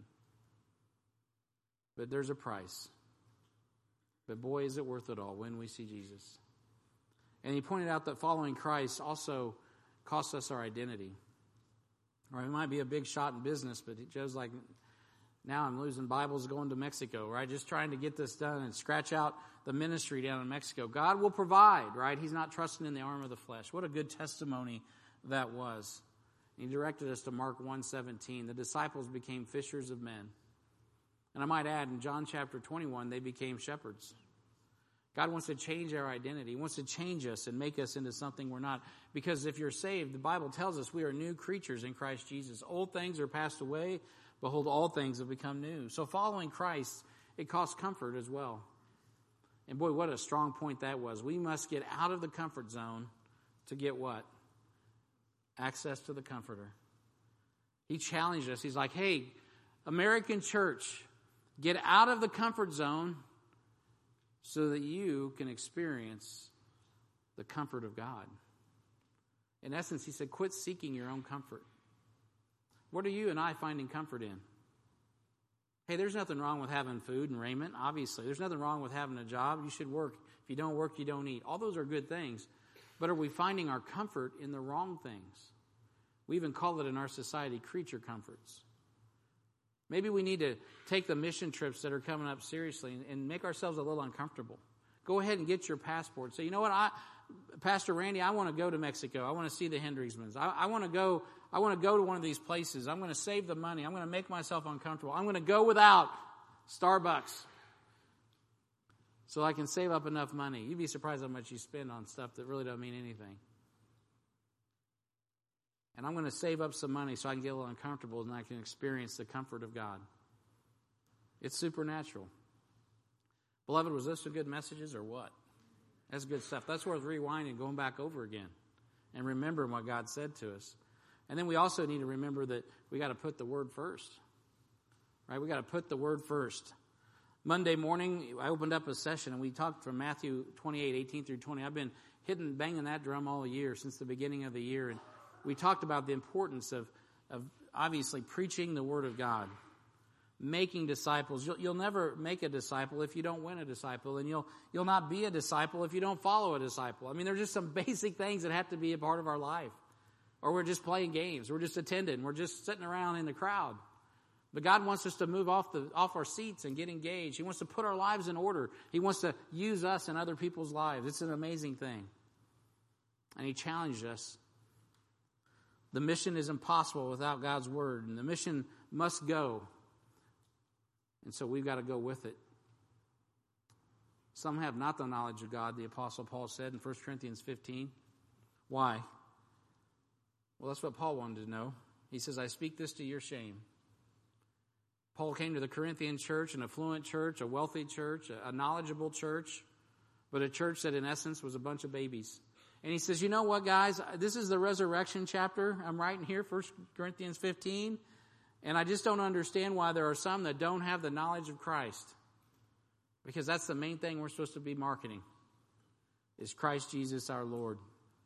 But there's a price. But boy, is it worth it all when we see Jesus. And he pointed out that following Christ also costs us our identity. Or it might be a big shot in business, but Joe's like, now I'm losing Bibles going to Mexico, right? Just trying to get this done and scratch out the ministry down in Mexico. God will provide, right? He's not trusting in the arm of the flesh. What a good testimony that was. He directed us to Mark 1:17. The disciples became fishers of men. And I might add, in John chapter 21, they became shepherds. God wants to change our identity. He wants to change us and make us into something we're not. Because if you're saved, the Bible tells us we are new creatures in Christ Jesus. Old things are passed away. Behold, all things have become new. So following Christ, it costs comfort as well. And boy, what a strong point that was. We must get out of the comfort zone to get what? Access to the Comforter. He challenged us. He's like, hey, American church, get out of the comfort zone so that you can experience the comfort of God. In essence, he said, quit seeking your own comfort. What are you and I finding comfort in? Hey, there's nothing wrong with having food and raiment, obviously. There's nothing wrong with having a job. You should work. If you don't work, you don't eat. All those are good things. But are we finding our comfort in the wrong things? We even call it in our society creature comforts. Maybe we need to take the mission trips that are coming up seriously and make ourselves a little uncomfortable. Go ahead and get your passport. Say, you know what, Pastor Randy, I want to go to Mexico. I want to see the Hendricksmans. I want to go to one of these places. I'm going to save the money. I'm going to make myself uncomfortable. I'm going to go without Starbucks so I can save up enough money. You'd be surprised how much you spend on stuff that really doesn't mean anything. And I'm going to save up some money so I can get a little uncomfortable and I can experience the comfort of God. It's supernatural. Beloved, was this some good messages or what? That's good stuff. That's worth rewinding, going back over again, and remembering what God said to us. And then we also need to remember that we got to put the Word first. Right? We got to put the Word first. Monday morning, I opened up a session, and we talked from Matthew 28:18 through 20. I've been banging that drum all year, since the beginning of the year. And we talked about the importance of obviously preaching the Word of God, making disciples. You'll never make a disciple if you don't win a disciple, and you'll not be a disciple if you don't follow a disciple. I mean, there's just some basic things that have to be a part of our life. Or we're just playing games. We're just attending. We're just sitting around in the crowd. But God wants us to move off our seats and get engaged. He wants to put our lives in order. He wants to use us in other people's lives. It's an amazing thing. And He challenged us. The mission is impossible without God's Word, and the mission must go. And so we've got to go with it. Some have not the knowledge of God, the Apostle Paul said in 1 Corinthians 15. Why? Well, that's what Paul wanted to know. He says, I speak this to your shame. Paul came to the Corinthian church, an affluent church, a wealthy church, a knowledgeable church, but a church that in essence was a bunch of babies. And he says, you know what, guys? This is the resurrection chapter. I'm writing here, 1 Corinthians 15. And I just don't understand why there are some that don't have the knowledge of Christ. Because that's the main thing we're supposed to be marketing, is Christ Jesus our Lord.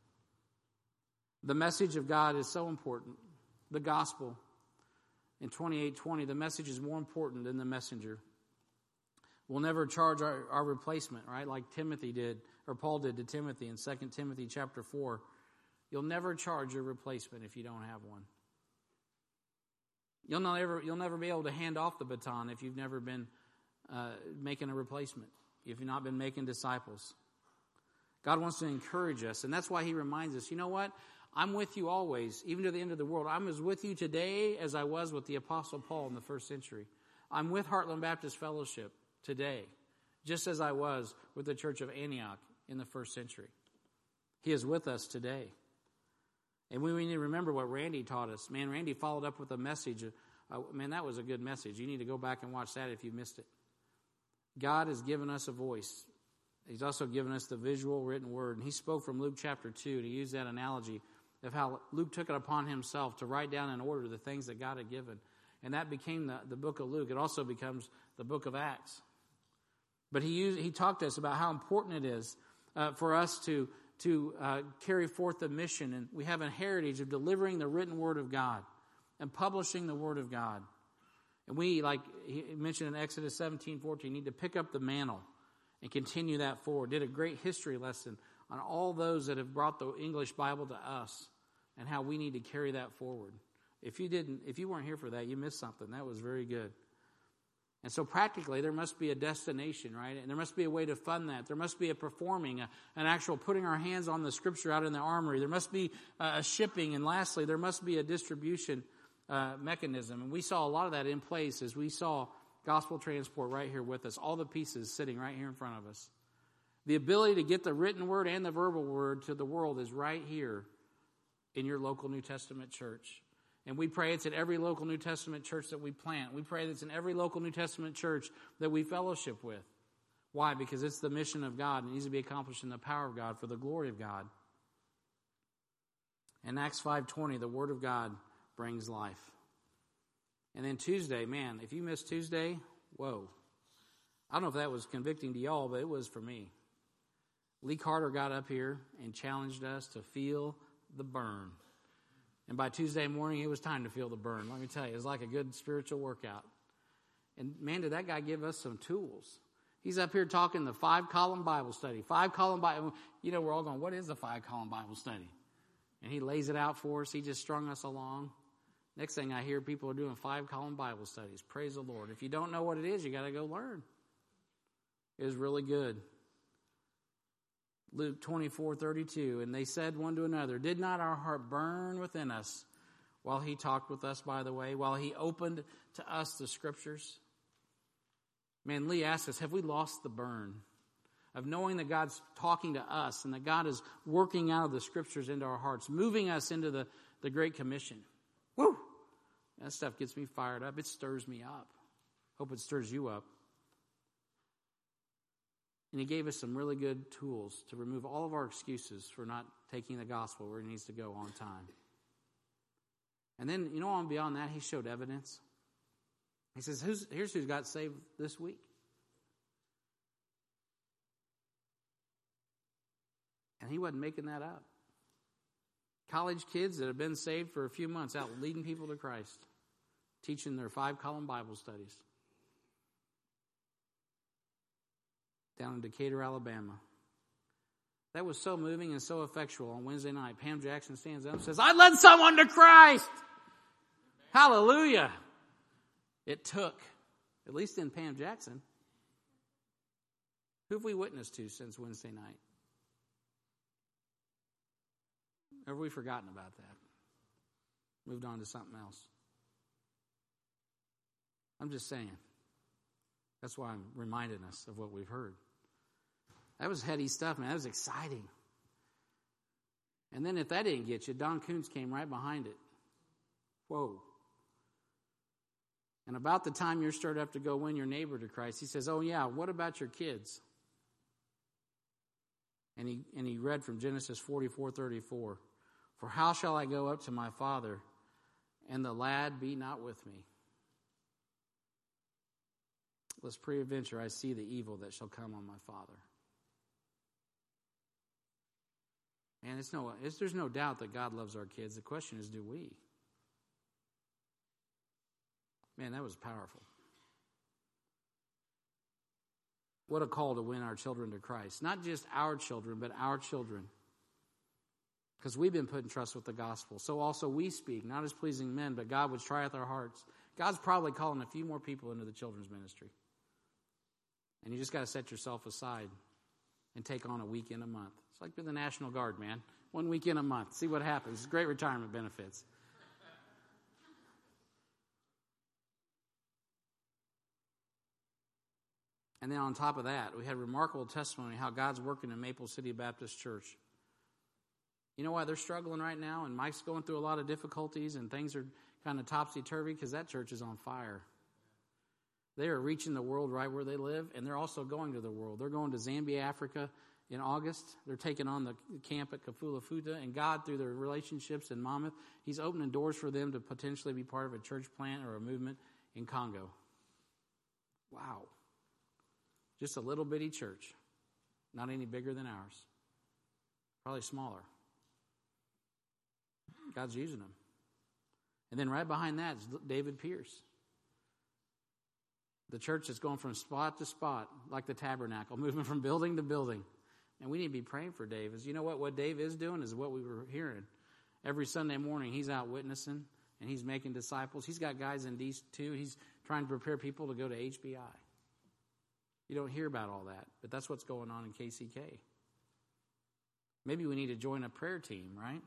The message of God is so important. The gospel. In 28:20, the message is more important than the messenger. We'll never charge our replacement, right? Like Timothy did, or Paul did to Timothy in 2 Timothy chapter 4. You'll never charge your replacement if you don't have one. You'll never be able to hand off the baton if you've never been making a replacement, if you've not been making disciples. God wants to encourage us, and that's why he reminds us, you know what? I'm with you always, even to the end of the world. I'm as with you today as I was with the Apostle Paul in the first century. I'm with Heartland Baptist Fellowship today, just as I was with the Church of Antioch in the first century. He is with us today. And we need to remember what Randy taught us. Man, Randy followed up with a message. Man, that was a good message. You need to go back and watch that if you missed it. God has given us a voice. He's also given us the visual written word. And he spoke from Luke chapter 2 to use that analogy of how Luke took it upon himself to write down in order the things that God had given. And that became the book of Luke. It also becomes the book of Acts. But he talked to us about how important it is for us to carry forth the mission. And we have a heritage of delivering the written word of God and publishing the word of God. And we, like he mentioned in Exodus 17:14, need to pick up the mantle and continue that forward. Did a great history lesson on all those that have brought the English Bible to us and how we need to carry that forward. If you weren't here for that, you missed something. That was very good. And so practically, there must be a destination, right? And there must be a way to fund that. There must be a performing, an actual putting our hands on the Scripture out in the armory. There must be a shipping. And lastly, there must be a distribution mechanism. And we saw a lot of that in place as we saw gospel transport right here with us. All the pieces sitting right here in front of us. The ability to get the written word and the verbal word to the world is right here in your local New Testament church. And we pray it's at every local New Testament church that we plant. We pray it's in every local New Testament church that we fellowship with. Why? Because it's the mission of God. It needs to be accomplished in the power of God for the glory of God. In Acts 5:20, the Word of God brings life. And then Tuesday, man, if you missed Tuesday, whoa. I don't know if that was convicting to y'all, but it was for me. Lee Carter got up here and challenged us to feel the burn. And by Tuesday morning, it was time to feel the burn. Let me tell you, it was like a good spiritual workout. And man, did that guy give us some tools. He's up here talking the 5-column Bible study. 5-column Bible. You know, we're all going, what is a 5-column Bible study? And he lays it out for us. He just strung us along. Next thing I hear, people are doing 5-column Bible studies. Praise the Lord. If you don't know what it is, you got to go learn. It was really good. Luke 24:32, and they said one to another, did not our heart burn within us while he talked with us, by the way, while he opened to us the Scriptures? Man, Lee asked us, have we lost the burn of knowing that God's talking to us and that God is working out of the Scriptures into our hearts, moving us into the Great Commission? Woo! That stuff gets me fired up. It stirs me up. Hope it stirs you up. And he gave us some really good tools to remove all of our excuses for not taking the gospel where it needs to go on time. And then, you know, on beyond that, he showed evidence. He says, here's who's got saved this week. And he wasn't making that up. College kids that have been saved for a few months out leading people to Christ, teaching their 5-column Bible studies. Down in Decatur, Alabama. That was so moving and so effectual on Wednesday night. Pam Jackson stands up and says, I led someone to Christ. Hallelujah. It took, at least in Pam Jackson. Who have we witnessed to since Wednesday night? Or have we forgotten about that? Moved on to something else. I'm just saying. That's why I'm reminding us of what we've heard. That was heady stuff, man. That was exciting. And then if that didn't get you, Don Coons came right behind it. Whoa. And about the time you're starting up to go win your neighbor to Christ, he says, oh yeah, what about your kids? And he read from Genesis 44:34. For how shall I go up to my father, and the lad be not with me? Lest peradventure I see the evil that shall come on my father. And there's no doubt that God loves our kids. The question is, do we? Man, that was powerful. What a call to win our children to Christ. Not just our children, but our children. Because we've been put in trust with the gospel. So also we speak, not as pleasing men, but God which trieth our hearts. God's probably calling a few more people into the children's ministry. And you just got to set yourself aside and take on a weekend a month. It's like being the National Guard, man. 1 weekend a month. See what happens. It's great retirement benefits. And then on top of that, we had remarkable testimony how God's working in Maple City Baptist Church. You know why they're struggling right now? And Mike's going through a lot of difficulties and things are kind of topsy-turvy? Because that church is on fire. They are reaching the world right where they live, and they're also going to the world. They're going to Zambia, Africa in August. They're taking on the camp at Kafula Futa. And God, through their relationships in Monmouth, He's opening doors for them to potentially be part of a church plant or a movement in Congo. Wow. Just a little bitty church. Not any bigger than ours. Probably smaller. God's using them. And then right behind that is David Pierce. The church is going from spot to spot, like the tabernacle, moving from building to building. And we need to be praying for Dave. You know what Dave is doing is what we were hearing. Every Sunday morning, he's out witnessing, and he's making disciples. He's got guys in D2. He's trying to prepare people to go to HBI. You don't hear about all that, but that's what's going on in KCK. Maybe we need to join a prayer team, right?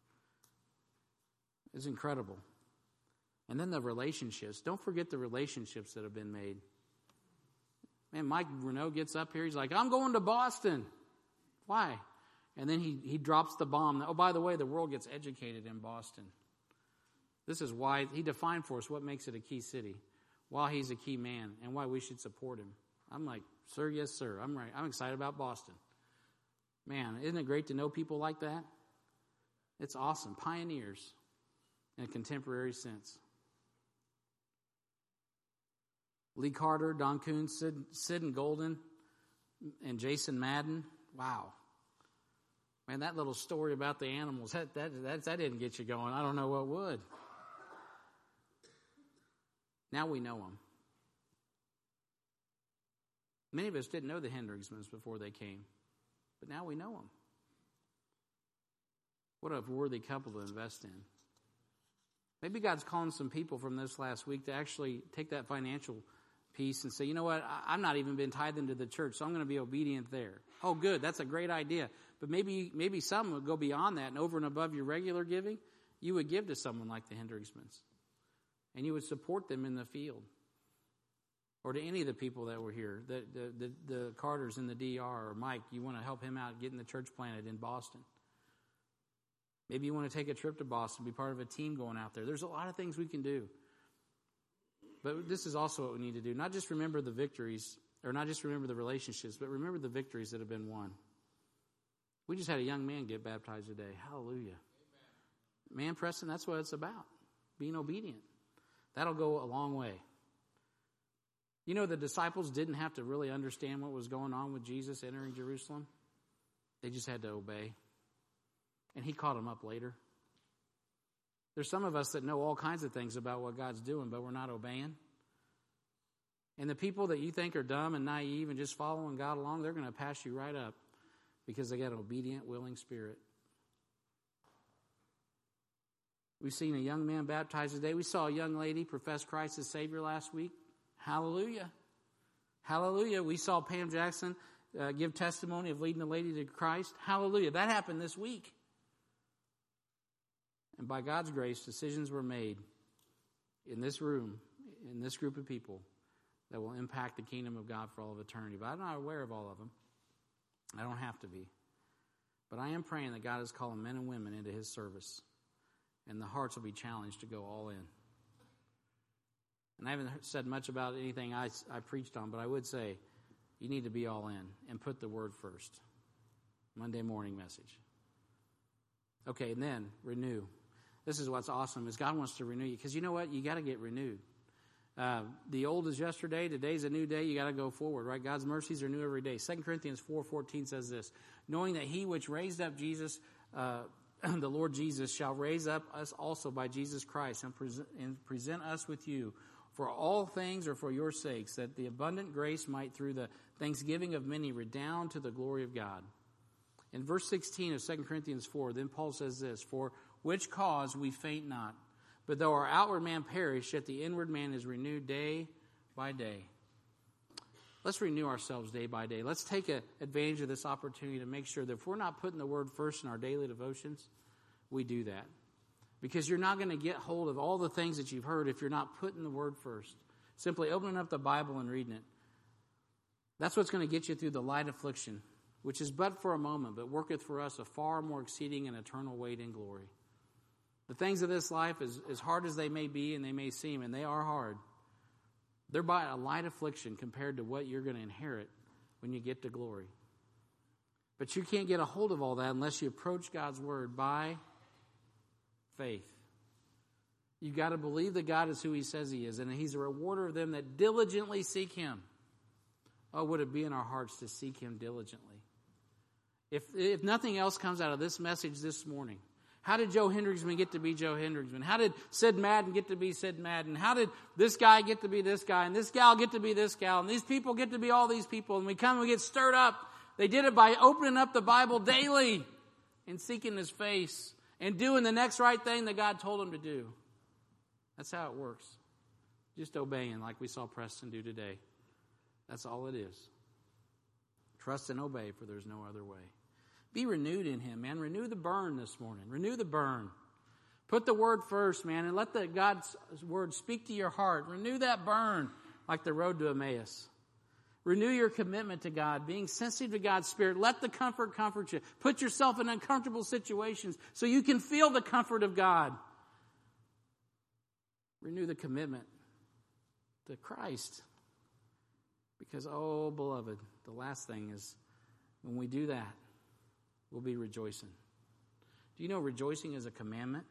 It's incredible. And then the relationships. Don't forget the relationships that have been made. Man, Mike Renault gets up here. He's like, I'm going to Boston. Why? And then he drops the bomb. Oh, by the way, the world gets educated in Boston. This is why he defined for us what makes it a key city, why he's a key man, and why we should support him. I'm like, sir, yes, sir. I'm right. I'm excited about Boston. Man, isn't it great to know people like that? It's awesome. Pioneers in a contemporary sense. Lee Carter, Don Coons, Sid and Golden, and Jason Madden. Wow. Man, that little story about the animals, that didn't get you going. I don't know what would. Now we know them. Many of us didn't know the Hendricksmans before they came, but now we know them. What a worthy couple to invest in. Maybe God's calling some people from this last week to actually take that financial piece and say, you know what, I've not even been tithed into the church, so I'm going to be obedient there. Oh, good, that's a great idea. But maybe some would go beyond that, and over and above your regular giving, you would give to someone like the Hendricksmans. And you would support them in the field. Or to any of the people that were here, the Carters in the DR, or Mike, you want to help him out getting the church planted in Boston. Maybe you want to take a trip to Boston, be part of a team going out there. There's a lot of things we can do. But this is also what we need to do. Not just remember the victories, or not just remember the relationships, but remember the victories that have been won. We just had a young man get baptized today. Hallelujah. Amen. Man, Preston, that's what it's about. Being obedient. That'll go a long way. You know, the disciples didn't have to really understand what was going on with Jesus entering Jerusalem. They just had to obey. And he caught them up later. There's some of us that know all kinds of things about what God's doing, but we're not obeying. And the people that you think are dumb and naive and just following God along, they're going to pass you right up because they got an obedient, willing spirit. We've seen a young man baptized today. We saw a young lady profess Christ as Savior last week. Hallelujah. Hallelujah. We saw Pam Jackson give testimony of leading a lady to Christ. Hallelujah. That happened this week. And by God's grace, decisions were made in this room, in this group of people, that will impact the kingdom of God for all of eternity. But I'm not aware of all of them. I don't have to be. But I am praying that God is calling men and women into his service, and the hearts will be challenged to go all in. And I haven't said much about anything I preached on, but I would say you need to be all in and put the word first. Monday morning message. Okay, and then renew. This is what's awesome, is God wants to renew you. Because you know what? You got to get renewed. The old is yesterday. Today's a new day. You got to go forward, right? God's mercies are new every day. 2 Corinthians 4:14 says this, knowing that he which raised up Jesus, the Lord Jesus, shall raise up us also by Jesus Christ and present us with you for all things are for your sakes, that the abundant grace might through the thanksgiving of many redound to the glory of God. In verse 16 of 2 Corinthians 4, then Paul says this, for which cause we faint not, but though our outward man perish, yet the inward man is renewed day by day. Let's renew ourselves day by day. Let's take advantage of this opportunity to make sure that if we're not putting the word first in our daily devotions, we do that. Because you're not going to get hold of all the things that you've heard if you're not putting the word first. Simply opening up the Bible and reading it. That's what's going to get you through the light affliction, which is but for a moment, but worketh for us a far more exceeding and eternal weight in glory. The things of this life, as hard as they may be and they may seem, and they are hard, they're by a light affliction compared to what you're going to inherit when you get to glory. But you can't get a hold of all that unless you approach God's word by faith. You've got to believe that God is who he says he is, and he's a rewarder of them that diligently seek him. Oh, would it be in our hearts to seek him diligently? If nothing else comes out of this message this morning, how did Joe Hendricksman get to be Joe Hendricksman? How did Sid Madden get to be Sid Madden? How did this guy get to be this guy? And this gal get to be this gal? And these people get to be all these people? And we come and we get stirred up. They did it by opening up the Bible daily and seeking his face and doing the next right thing that God told them to do. That's how it works. Just obeying like we saw Preston do today. That's all it is. Trust and obey, for there's no other way. Be renewed in him, man. Renew the burn this morning. Renew the burn. Put the word first, man, and let God's word speak to your heart. Renew that burn like the road to Emmaus. Renew your commitment to God, being sensitive to God's Spirit. Let the comfort you. Put yourself in uncomfortable situations so you can feel the comfort of God. Renew the commitment to Christ. Because, oh, beloved, the last thing is when we do that, we'll be rejoicing. Do you know rejoicing is a commandment?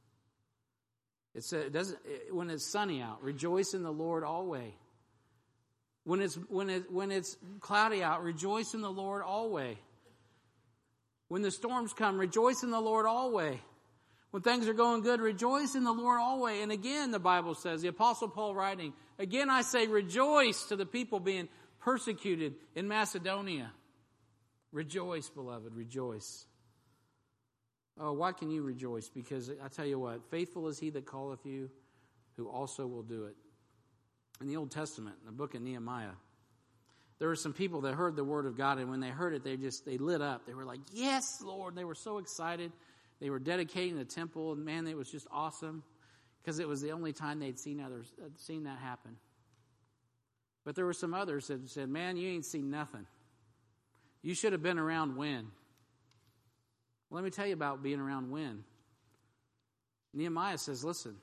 When it's sunny out, rejoice in the Lord always. When it's cloudy out, rejoice in the Lord always. When the storms come, rejoice in the Lord always. When things are going good, rejoice in the Lord always. And again, the Bible says, the Apostle Paul writing, again I say rejoice to the people being persecuted in Macedonia. Rejoice, beloved, rejoice. Oh, why can you rejoice? Because I tell you what, faithful is he that calleth you, who also will do it. In the Old Testament, in the book of Nehemiah, there were some people that heard the word of God, and when they heard it, they lit up. They were like, yes, Lord. They were so excited. They were dedicating the temple, and man, it was just awesome because it was the only time they'd seen that happen. But there were some others that said, man, you ain't seen nothing. You should have been around when. Well, let me tell you about being around when. Nehemiah says, listen,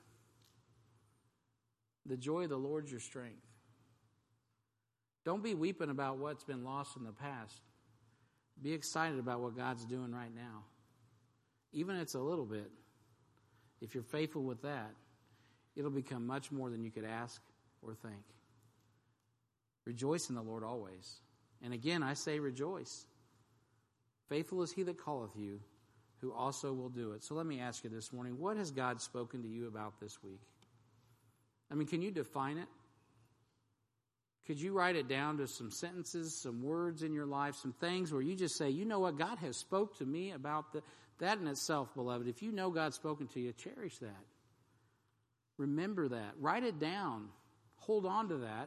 the joy of the Lord is your strength. Don't be weeping about what's been lost in the past. Be excited about what God's doing right now. Even if it's a little bit. If you're faithful with that, it'll become much more than you could ask or think. Rejoice in the Lord always. And again, I say rejoice. Faithful is he that calleth you, who also will do it. So let me ask you this morning, what has God spoken to you about this week? I mean, can you define it? Could you write it down to some sentences, some words in your life, some things where you just say, you know what, God has spoke to me about that in itself, beloved. If you know God's spoken to you, cherish that. Remember that. Write it down. Hold on to that.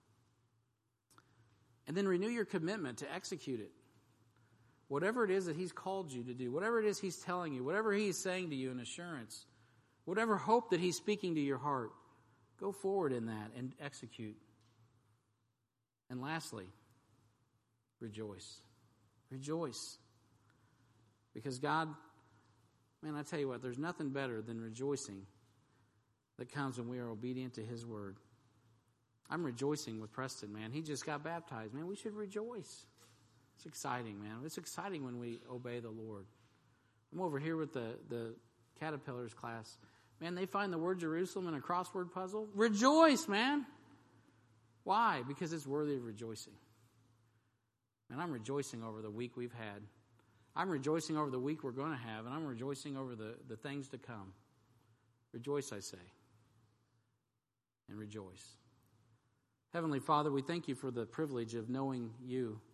And then renew your commitment to execute it. Whatever it is that he's called you to do, whatever it is he's telling you, whatever he's saying to you in assurance, whatever hope that he's speaking to your heart, go forward in that and execute. And lastly, rejoice. Rejoice. Because God, man, I tell you what, there's nothing better than rejoicing that comes when we are obedient to His word. I'm rejoicing with Preston, man. He just got baptized. Man, we should rejoice. It's exciting, man. It's exciting when we obey the Lord. I'm over here with the Caterpillars class. Man, they find the word Jerusalem in a crossword puzzle. Rejoice, man. Why? Because it's worthy of rejoicing. And I'm rejoicing over the week we've had. I'm rejoicing over the week we're going to have, and I'm rejoicing over the things to come. Rejoice, I say. And rejoice. Heavenly Father, we thank you for the privilege of knowing you.